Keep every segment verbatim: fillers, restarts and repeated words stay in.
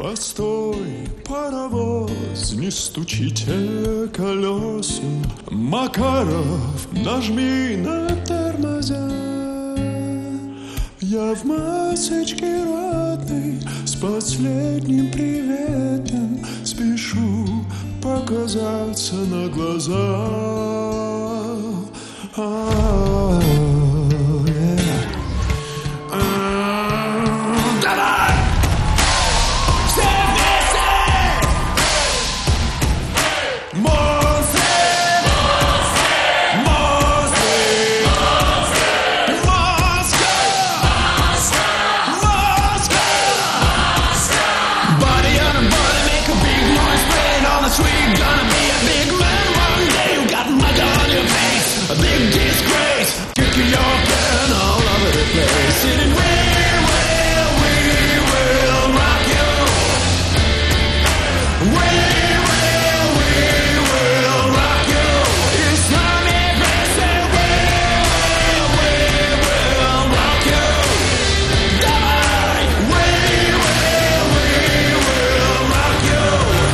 Постой, паровоз, не стучите колесам. Макаров, нажми на тормоза. Я в масочке родной с последним приветом спешу показаться на глаза. Давай! Все вместе! Монстры! Монстры! Москва! Москва! Body on a body, make a big noise, playing on the street. Gonna be a big man one day. You got mud on your face, a big disgrace. Kicking your can all over the place. Sitting we will, we will rock you. We will, we will rock you. It's time it breaks and we will, we will rock you. Die! We will, we will rock you.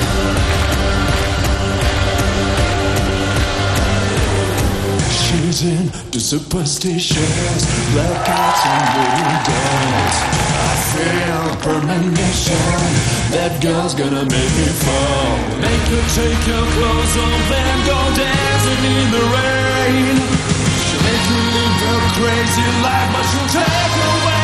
She's into superstitions, black cats and voodoo dolls. I feel premonition, that girl's gonna make me fall. Make you take your clothes off and go dancing in the rain. She'll make you live a crazy life, but she'll take away